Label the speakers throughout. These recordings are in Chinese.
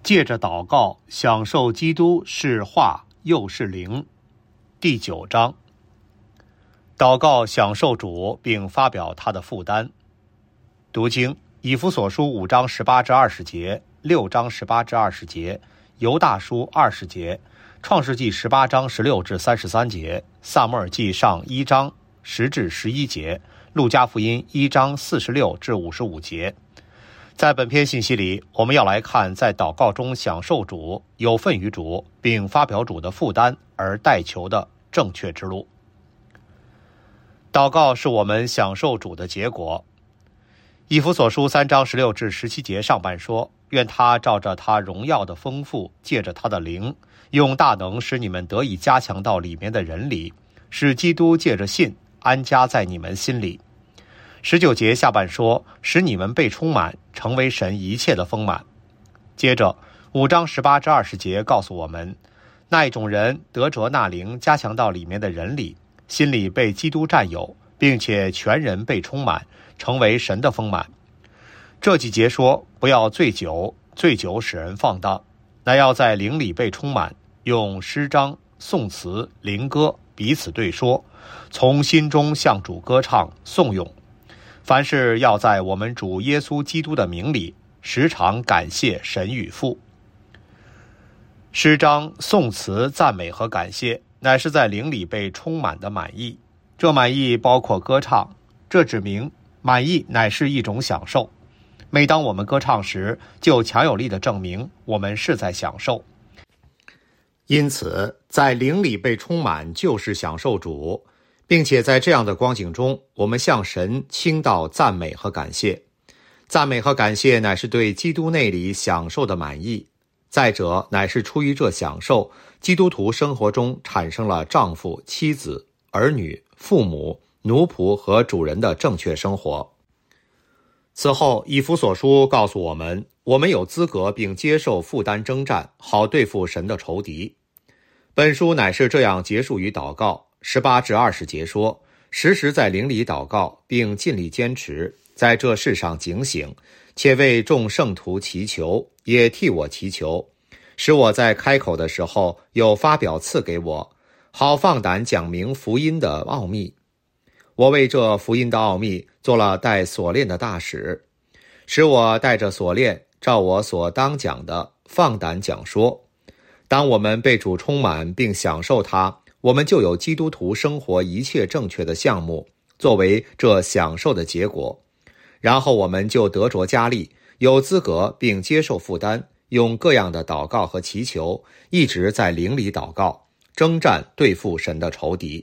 Speaker 1: 借着祷告享受基督是话又是灵。第9章，祷告享受主并发表他的负担。读经：以弗所书5章18至20节，6章18至20节，犹大书20节，创世纪18章16至33节，撒母耳记上1章10至11节，路加福音1章46至55节。在本篇信息里，我们要来看在祷告中享受主、有份于主，并发表主的负担而代求的正确之路。祷告是我们享受主的结果。以弗所书3章16至17节上半说，愿他照着他荣耀的丰富，借着他的灵，用大能使你们得以加强到里面的人里，使基督借着信安家在你们心里。19节下半说，使你们被充满，成为神一切的丰满。接着5章18至20节告诉我们，那一种人得着那灵加强到里面的人里，心里被基督占有，并且全人被充满，成为神的丰满。这几节说，不要醉酒，醉酒使人放荡，乃要在灵里被充满，用诗章、颂词、灵歌彼此对说，从心中向主歌唱颂咏。凡事要在我们主耶稣基督的名里，时常感谢神与父。诗章、颂词、赞美和感谢，乃是在灵里被充满的满意。这满意包括歌唱，这指明满意乃是一种享受。每当我们歌唱时，就强有力地证明我们是在享受。因此，在灵里被充满就是享受主，并且在这样的光景中，我们向神倾倒赞美和感谢。赞美和感谢乃是对基督内里享受的满意。再者，乃是出于这享受，基督徒生活中产生了丈夫、妻子、儿女、父母、奴仆和主人的正确生活。此后，以弗所书告诉我们，我们有资格并接受负担征战，好对付神的仇敌。本书乃是这样结束于祷告。18至20节说，时时在灵里祷告，并尽力坚持，在这世上警醒，且为众圣徒祈求，也替我祈求，使我在开口的时候有发表赐给我，好放胆讲明福音的奥秘。我为这福音的奥秘做了带锁链的大使，使我带着锁链，照我所当讲的放胆讲说。当我们被主充满并享受它，我们就有基督徒生活一切正确的项目作为这享受的结果，然后我们就得着加力，有资格并接受负担，用各样的祷告和祈求，一直在灵里祷告，征战对付神的仇敌。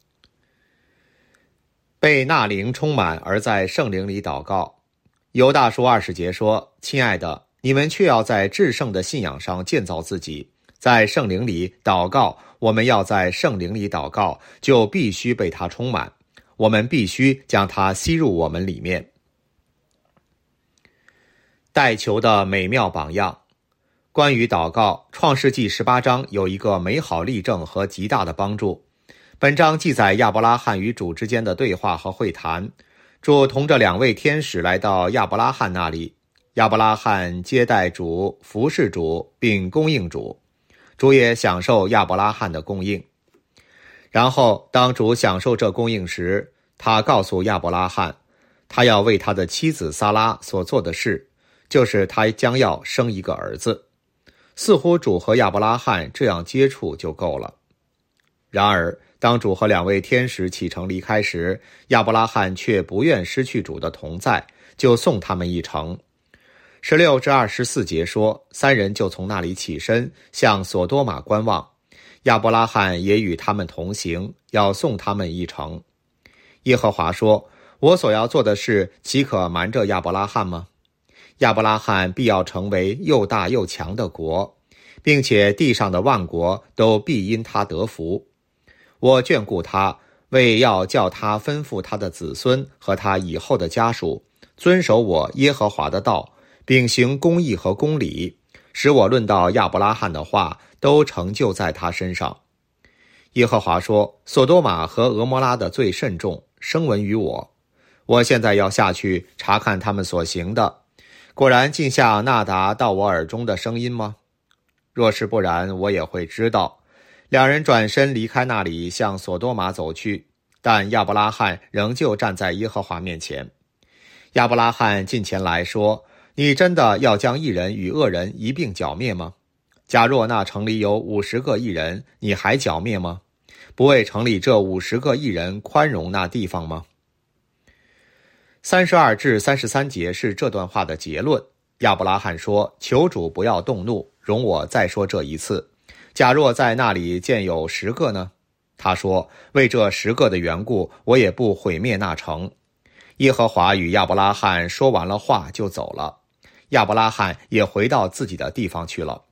Speaker 1: 被那灵充满而在圣灵里祷告。犹大书20节说，亲爱的，你们却要在至圣的信仰上建造自己，在圣灵里祷告。我们要在圣灵里祷告，就必须被它充满，我们必须将它吸入我们里面。代求的美妙榜样。关于祷告，创世纪18章有一个美好例证和极大的帮助。本章记载亚伯拉罕与主之间的对话和会谈。主同着2位天使来到亚伯拉罕那里，亚伯拉罕接待主，服侍主，并供应主。主也享受亚伯拉罕的供应。然后当主享受这供应时，他告诉亚伯拉罕，他要为他的妻子撒拉所做的事，就是他将要生一个儿子。似乎主和亚伯拉罕这样接触就够了。然而当主和2位天使启程离开时，亚伯拉罕却不愿失去主的同在，就送他们一程。16至24节说，3人就从那里起身，向索多玛观望。亚伯拉罕也与他们同行，要送他们一程。耶和华说，我所要做的事，岂可瞒着亚伯拉罕吗？亚伯拉罕必要成为又大又强的国，并且地上的万国都必因他得福。我眷顾他，为要叫他吩咐他的子孙和他以后的家属，遵守我耶和华的道，并行公义和公理，使我论到亚伯拉罕的话都成就在他身上。耶和华说，索多玛和俄摩拉的罪甚重，声闻于我。我现在要下去查看他们所行的， 果然竟像纳达到我耳中的声音吗？若是不然，我也会知道。两人转身离开那里，向索多玛走去，但亚伯拉罕仍旧站在耶和华面前。亚伯拉罕近前来说：你真的要将义人与恶人一并剿灭吗？假若那城里有50个义人，你还剿灭吗？不为城里这50个义人宽容那地方吗？32至33节是这段话的结论。亚伯拉罕说：求主不要动怒，容我再说这一次。假若在那里见有10个呢？他说：为这10个的缘故，我也不毁灭那城。耶和华与亚伯拉罕说完了话就走了，亚伯拉罕也回到自己的地方去了。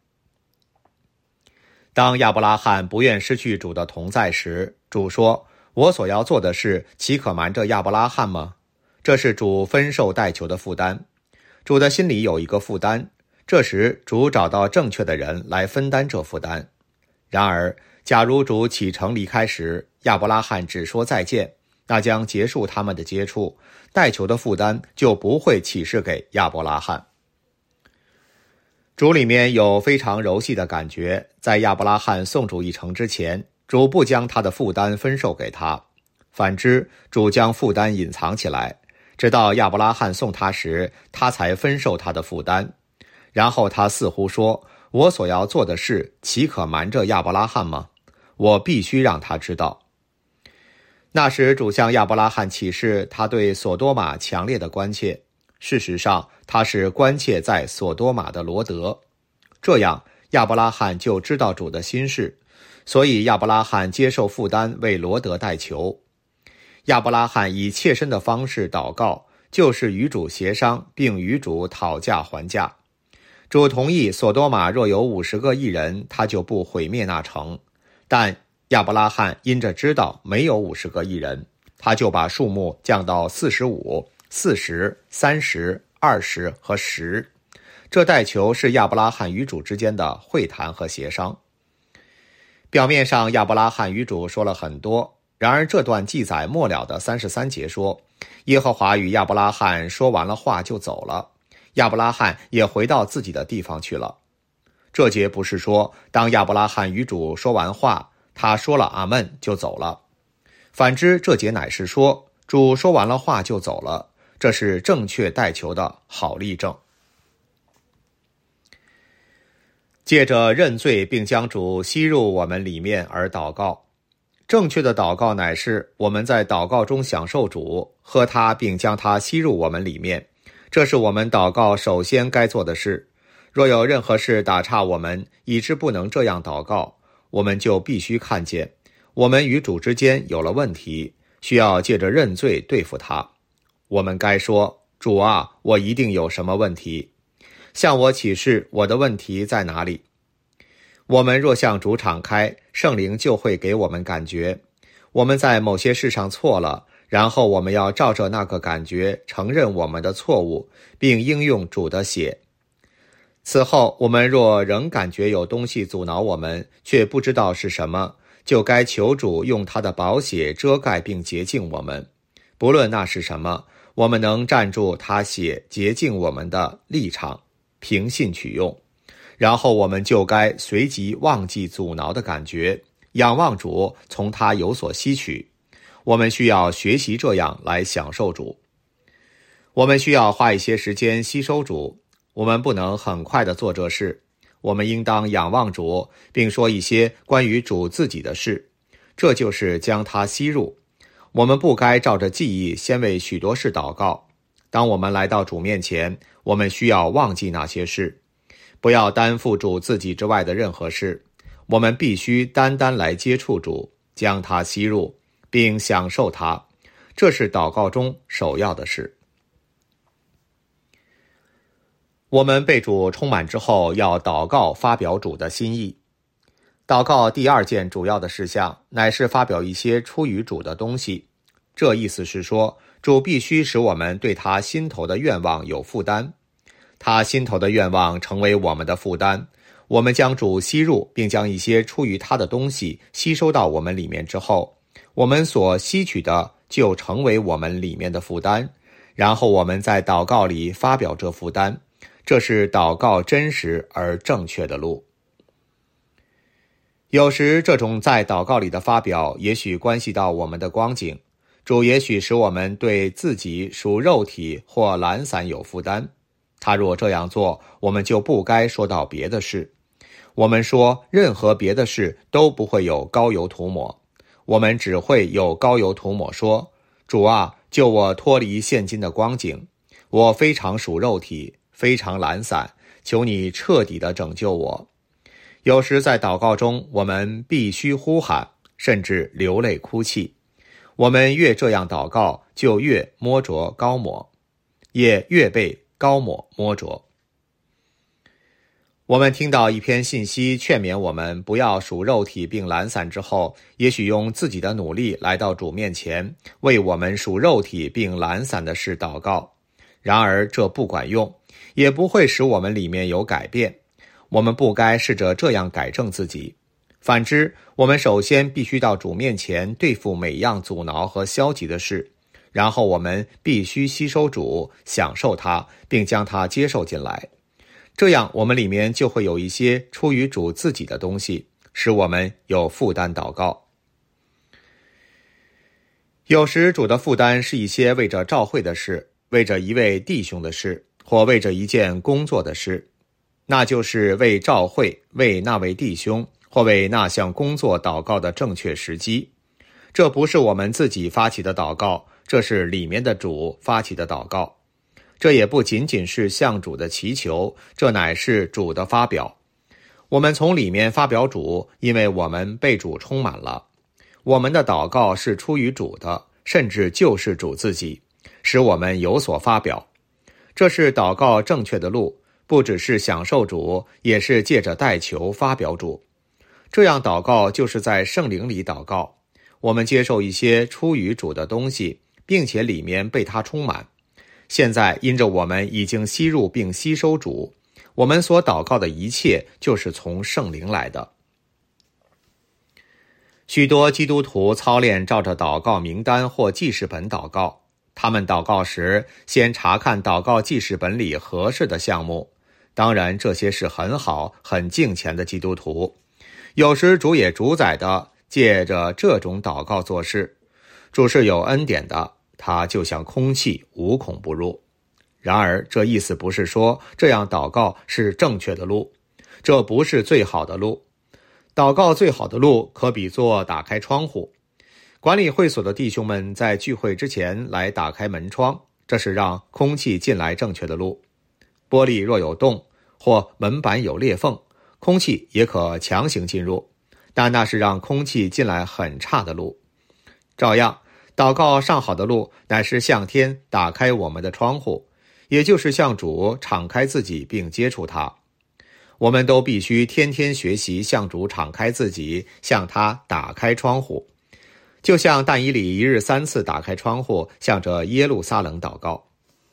Speaker 1: 当亚伯拉罕不愿失去主的同在时，主说：我所要做的事，岂可瞒着亚伯拉罕吗？这是主分受代求的负担。主的心里有一个负担，这时主找到正确的人来分担这负担。然而，假如主启程离开时，亚伯拉罕只说再见，那将结束他们的接触，代求的负担就不会启示给亚伯拉罕。主里面有非常柔细的感觉，在亚伯拉罕送主一程之前，主不将他的负担分授给他，反之，主将负担隐藏起来，直到亚伯拉罕送他时，他才分授他的负担。然后他似乎说：我所要做的事，岂可瞒着亚伯拉罕吗？我必须让他知道。那时主向亚伯拉罕启示他对索多玛强烈的关切，事实上他是关切在索多玛的罗德。这样亚伯拉罕就知道主的心事，所以亚伯拉罕接受负担为罗德代求。亚伯拉罕以切身的方式祷告，就是与主协商，并与主讨价还价。主同意索多玛若有50个义人，他就不毁灭那城。但亚伯拉罕因着知道没有50个义人，他就把数目降到45、40、30、20和10。这代求是亚伯拉罕与主之间的会谈和协商。表面上亚伯拉罕与主说了很多，然而这段记载末了的33节说：耶和华与亚伯拉罕说完了话就走了，亚伯拉罕也回到自己的地方去了。这节不是说当亚伯拉罕与主说完话，他说了阿们就走了。反之，这节乃是说主说完了话就走了，这是正确代求的好例证。借着认罪并将主吸入我们里面而祷告。正确的祷告乃是我们在祷告中享受主，喝他并将他吸入我们里面，这是我们祷告首先该做的事。若有任何事打岔我们，以致不能这样祷告，我们就必须看见我们与主之间有了问题，需要借着认罪对付他。我们该说：主啊，我一定有什么问题，向我启示我的问题在哪里。我们若向主敞开，圣灵就会给我们感觉我们在某些事上错了，然后我们要照着那个感觉承认我们的错误，并应用主的血。此后我们若仍感觉有东西阻挠我们，却不知道是什么，就该求主用他的宝血遮盖并洁净我们。不论那是什么，我们能站住他血洁净我们的立场，凭信取用。然后我们就该随即忘记阻挠的感觉，仰望主，从他有所吸取。我们需要学习这样来享受主。我们需要花一些时间吸收主，我们不能很快地做这事。我们应当仰望主，并说一些关于主自己的事，这就是将他吸入。我们不该照着记忆先为许多事祷告。当我们来到主面前，我们需要忘记那些事，不要担负主自己之外的任何事。我们必须单单来接触主，将他吸入，并享受他。这是祷告中首要的事。我们被主充满之后，要祷告发表主的心意。祷告第二件主要的事项，乃是发表一些出于主的东西。这意思是说，主必须使我们对他心头的愿望有负担。他心头的愿望成为我们的负担，我们将主吸入，并将一些出于他的东西吸收到我们里面之后，我们所吸取的就成为我们里面的负担。然后我们在祷告里发表这负担， 这是祷告真实而正确的路。有时这种在祷告里的发表也许关系到我们的光景，主也许使我们对自己属肉体或懒散有负担。他若这样做，我们就不该说到别的事。我们说任何别的事都不会有膏油涂抹，我们只会有膏油涂抹说，主啊，救我脱离现今的光景，我非常属肉体，非常懒散，求你彻底地拯救我。有时在祷告中，我们必须呼喊，甚至流泪哭泣。我们越这样祷告，就越摸着膏抹，也越被膏抹摸着。我们听到一篇信息劝勉我们不要属肉体并懒散之后，也许用自己的努力来到主面前，为我们属肉体并懒散的事祷告。然而这不管用，也不会使我们里面有改变。我们不该试着这样改正自己。反之，我们首先必须到主面前对付每样阻挠和消极的事，然后我们必须吸收主，享受它，并将它接受进来。这样我们里面就会有一些出于主自己的东西，使我们有负担祷告。有时主的负担是一些为着召会的事，为着一位弟兄的事，或为着一件工作的事，那就是为召会、为那位弟兄或为那项工作祷告的正确时机。这不是我们自己发起的祷告，这是里面的主发起的祷告。这也不仅仅是向主的祈求，这乃是主的发表。我们从里面发表主，因为我们被主充满了。我们的祷告是出于主的，甚至就是主自己，使我们有所发表。这是祷告正确的路，不只是享受主，也是借着代求发表主。这样祷告就是在圣灵里祷告，我们接受一些出于主的东西，并且里面被它充满。现在因着我们已经吸入并吸收主，我们所祷告的一切就是从圣灵来的。许多基督徒操练照着祷告名单或记事本祷告，他们祷告时先查看祷告记事本里合适的项目。当然这些是很好很敬虔的基督徒，有时主也主宰的借着这种祷告做事。主是有恩典的，他就像空气，无孔不入。然而这意思不是说这样祷告是正确的路，这不是最好的路。祷告最好的路可比作打开窗户。管理会所的弟兄们在聚会之前来打开门窗，这是让空气进来正确的路。玻璃若有洞，或门板有裂缝，空气也可强行进入，但那是让空气进来很差的路。照样，祷告上好的路乃是向天打开我们的窗户，也就是向主敞开自己并接触他。我们都必须天天学习向主敞开自己，向他打开窗户，就像但以理一日3次打开窗户，向着耶路撒冷祷告。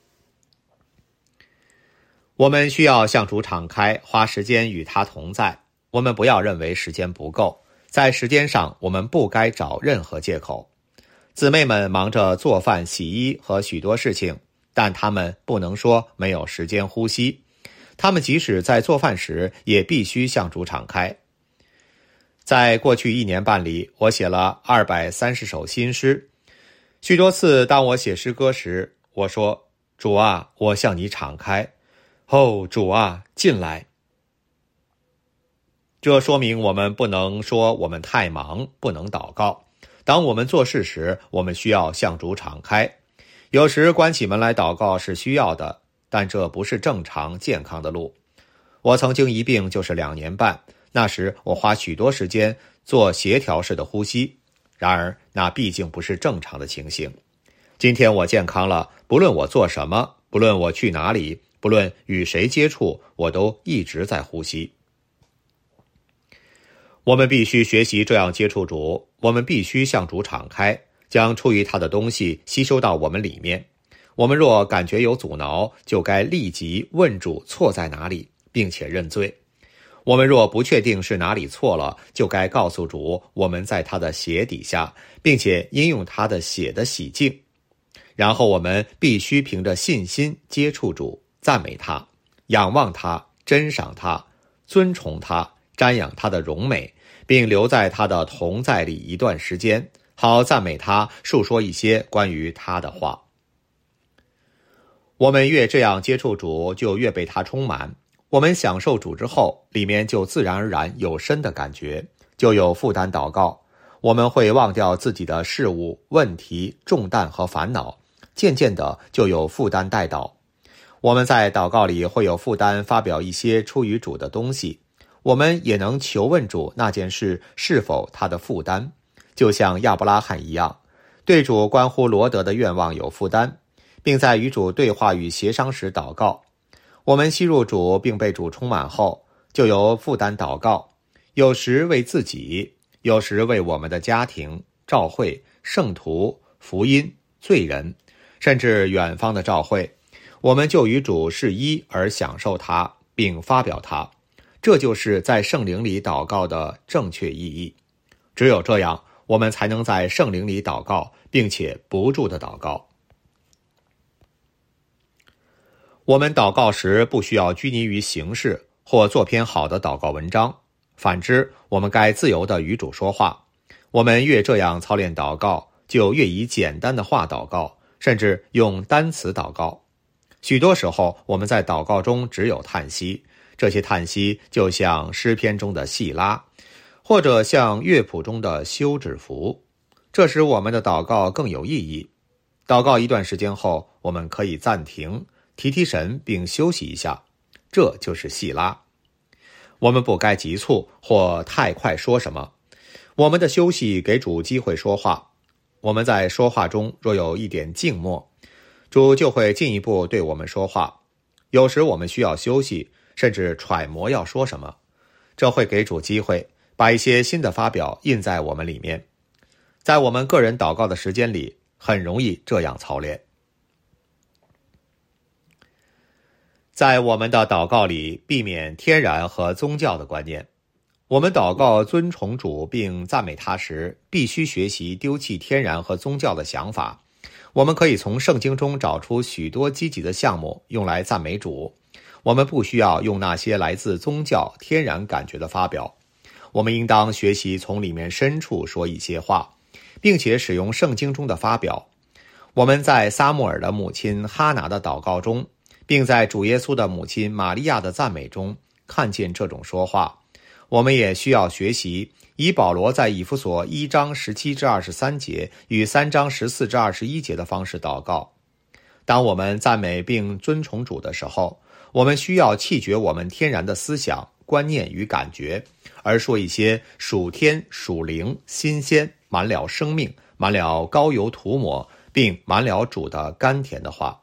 Speaker 1: 我们需要向主敞开，花时间与他同在。我们不要认为时间不够，在时间上我们不该找任何借口。姊妹们忙着做饭、洗衣和许多事情，但他们不能说没有时间呼吸。他们即使在做饭时，也必须向主敞开。在过去1年半里，我写了230首新诗。许多次当我写诗歌时，我说，主啊，我向你敞开。哦，主啊，进来。这说明我们不能说我们太忙，不能祷告。当我们做事时，我们需要向主敞开。有时关起门来祷告是需要的，但这不是正常健康的路。我曾经一病就是2年半，那时我花许多时间做协调式的呼吸，然而那毕竟不是正常的情形。今天我健康了，不论我做什么，不论我去哪里，不论与谁接触，我都一直在呼吸。我们必须学习这样接触主，我们必须向主敞开，将出于他的东西吸收到我们里面。我们若感觉有阻挠，就该立即问主错在哪里，并且认罪。我们若不确定是哪里错了，就该告诉主我们在他的血底下，并且应用他的血的洗净。然后我们必须凭着信心接触主，赞美他。 仰望他，珍赏他，尊崇他，瞻仰他的荣美，并留在他的同在里一段时间，好赞美他，述说一些关于他的话。我们越这样接触主，就越被他充满。我们享受主之后，里面就自然而然有深的感觉，就有负担祷告。我们会忘掉自己的事物、问题、重担和烦恼，渐渐的就有负担代祷。我们在祷告里会有负担发表一些出于主的东西，我们也能求问主那件事是否他的负担，就像亚伯拉罕一样，对主关乎罗得的愿望有负担，并在与主对话与协商时祷告。我们吸入主并被主充满后，就有负担祷告，有时为自己，有时为我们的家庭、教会、圣徒、福音、罪人，甚至远方的教会。我们就与主是一而享受它，并发表它。这就是在圣灵里祷告的正确意义。只有这样，我们才能在圣灵里祷告，并且不住的祷告。我们祷告时不需要拘泥于形式或做篇好的祷告文章，反之，我们该自由地与主说话。我们越这样操练祷告，就越以简单的话祷告，甚至用单词祷告。许多时候，我们在祷告中只有叹息，这些叹息就像诗篇中的细拉，或者像乐谱中的休止符，这使我们的祷告更有意义。祷告一段时间后，我们可以暂停，提神并休息一下，这就是细拉。我们不该急促或太快说什么，我们的休息给主机会说话。我们在说话中若有一点静默，主就会进一步对我们说话。有时我们需要休息，甚至揣摩要说什么，这会给主机会把一些新的发表印在我们里面。在我们个人祷告的时间里，很容易这样操练。在我们的祷告里，避免天然和宗教的观念。我们祷告尊崇主并赞美他时，必须学习丢弃天然和宗教的想法。我们可以从圣经中找出许多积极的项目用来赞美主。我们不需要用那些来自宗教天然感觉的发表。我们应当学习从里面深处说一些话，并且使用圣经中的发表。我们在撒母耳的母亲哈拿的祷告中，并在主耶稣的母亲玛利亚的赞美中看见这种说话。我们也需要学习以保罗在以弗所1章17至23节与3章14至21节的方式祷告。当我们赞美并尊崇主的时候，我们需要弃绝我们天然的思想、观念与感觉，而说一些属天、属灵、新鲜、满了生命、满了膏油涂抹，并满了主的甘甜的话。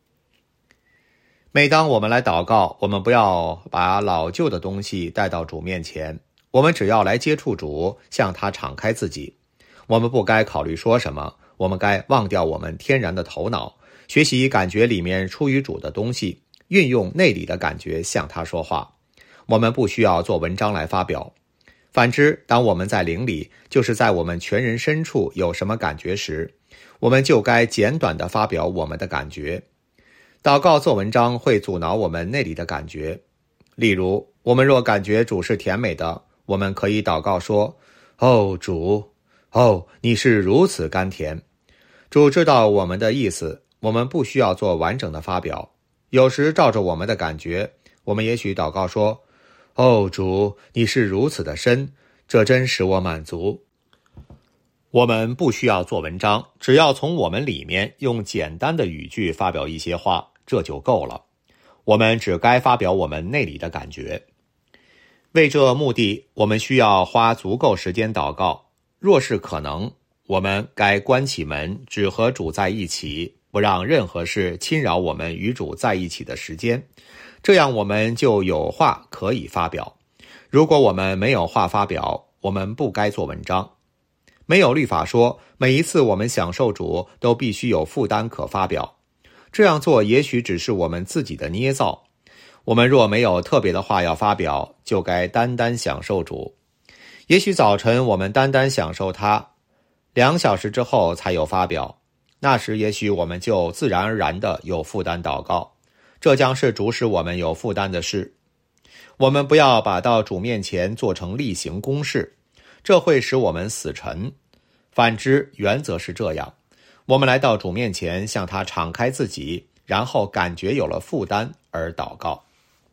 Speaker 1: 每当我们来祷告，我们不要把老旧的东西带到主面前，我们只要来接触主，向他敞开自己。我们不该考虑说什么，我们该忘掉我们天然的头脑，学习感觉里面出于主的东西，运用内里的感觉向他说话。我们不需要做文章来发表。反之，当我们在灵里，就是在我们全人深处有什么感觉时，我们就该简短地发表我们的感觉。祷告做文章会阻挠我们内里的感觉。例如，我们若感觉主是甜美的，我们可以祷告说：哦，主，哦，你是如此甘甜。主知道我们的意思，我们不需要做完整的发表。有时照着我们的感觉，我们也许祷告说：哦，主，你是如此的深，这真使我满足。我们不需要做文章，只要从我们里面用简单的语句发表一些话，这就够了。我们只该发表我们内里的感觉。为这目的，我们需要花足够时间祷告。若是可能，我们该关起门，只和主在一起，不让任何事侵扰我们与主在一起的时间。这样我们就有话可以发表。如果我们没有话发表，我们不该做文章。没有律法说，每一次我们享受主都必须有负担可发表。这样做也许只是我们自己的捏造。我们若没有特别的话要发表，就该单单享受主。也许早晨我们单单享受它，2小时之后才有发表，那时也许我们就自然而然的有负担祷告。 这将是主使我们有负担的事。我们不要把到主面前做成例行公事，这会使我们死沉。反之，原则是这样，我们来到主面前，向他敞开自己，然后感觉有了负担而祷告。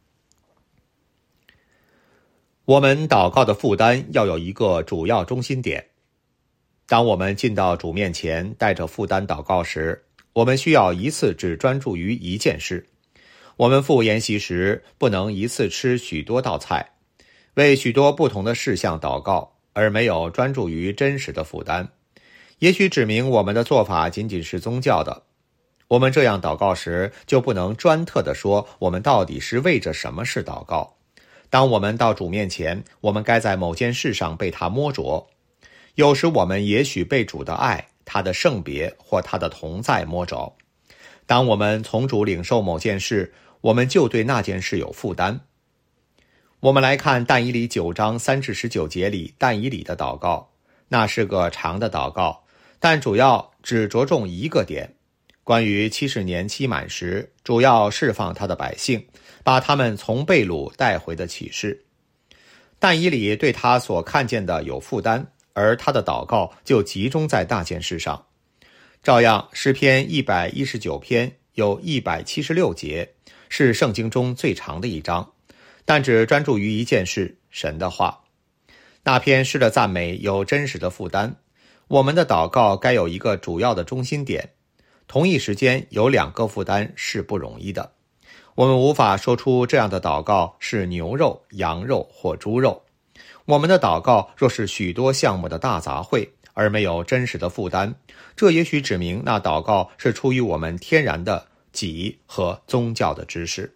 Speaker 1: 我们祷告的负担要有一个主要中心点。当我们进到主面前带着负担祷告时，我们需要一次只专注于一件事。我们赴筵席时不能一次吃许多道菜，为许多不同的事项祷告，而没有专注于真实的负担。也许指明我们的做法仅仅是宗教的。我们这样祷告时，就不能专特地说我们到底是为着什么事祷告。当我们到主面前，我们该在某件事上被他摸着。有时我们也许被主的爱、他的圣别或他的同在摸着。当我们从主领受某件事，我们就对那件事有负担。我们来看但以理9章3至19节里但以理的祷告，那是个长的祷告，但主要只着重一个点，关于70年期满时，主要释放他的百姓，把他们从被掳带回的启示。但以理对他所看见的有负担，而他的祷告就集中在大件事上。照样，诗篇119篇有176节，是圣经中最长的一章，但只专注于一件事，神的话。那篇诗的赞美有真实的负担。我们的祷告该有一个主要的中心点，同一时间有2个负担是不容易的。我们无法说出这样的祷告是牛肉、羊肉或猪肉。我们的祷告若是许多项目的大杂烩，而没有真实的负担，这也许指明那祷告是出于我们天然的己和宗教的知识。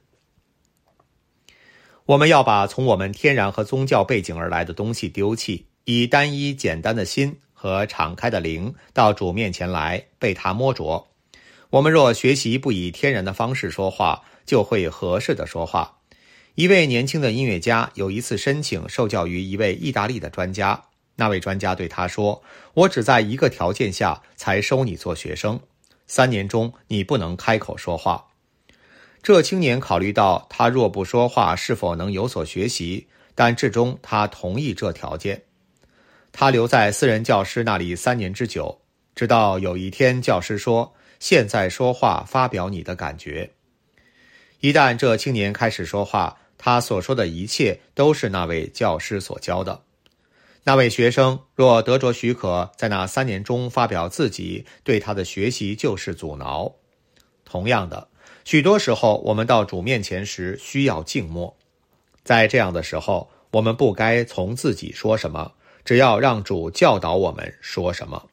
Speaker 1: 我们要把从我们天然和宗教背景而来的东西丢弃，以单一简单的心和敞开的灵到主面前来，被他摸着。我们若学习不以天然的方式说话，就会合适的说话。一位年轻的音乐家有一次申请受教于一位意大利的专家，那位专家对他说，我只在一个条件下才收你做学生，3年中你不能开口说话。这青年考虑到他若不说话是否能有所学习，但至终他同意这条件。他留在私人教师那里3年之久，直到有一天教师说，现在说话发表你的感觉。一旦这青年开始说话，他所说的一切都是那位教师所教的。那位学生若得着许可，在那3年中发表自己，对他的学习就是阻挠。同样的，许多时候我们到主面前时需要静默，在这样的时候，我们不该从自己说什么，只要让主教导我们说什么。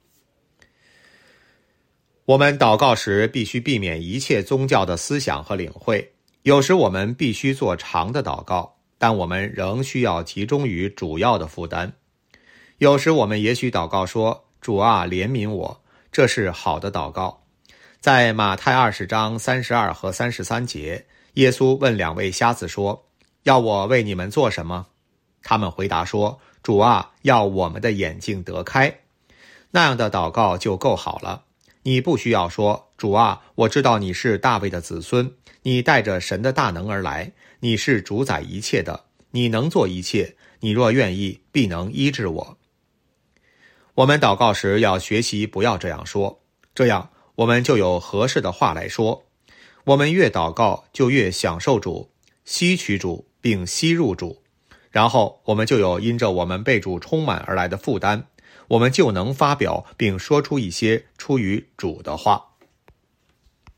Speaker 1: 我们祷告时必须避免一切宗教的思想和领会，有时我们必须做长的祷告，但我们仍需要集中于主要的负担。有时我们也许祷告说，主啊，怜悯我，这是好的祷告。在马太20章32和33节，耶稣问2位瞎子说，要我为你们做什么？他们回答说，主啊，要我们的眼睛得开。那样的祷告就够好了。你不需要说，主啊，我知道你是大卫的子孙，你带着神的大能而来，你是主宰一切的，你能做一切，你若愿意，必能医治我。我们祷告时要学习不要这样说，这样我们就有合适的话来说。我们越祷告，就越享受主，吸取主，并吸入主，然后我们就有因着我们被主充满而来的负担，我们就能发表并说出一些出于主的话。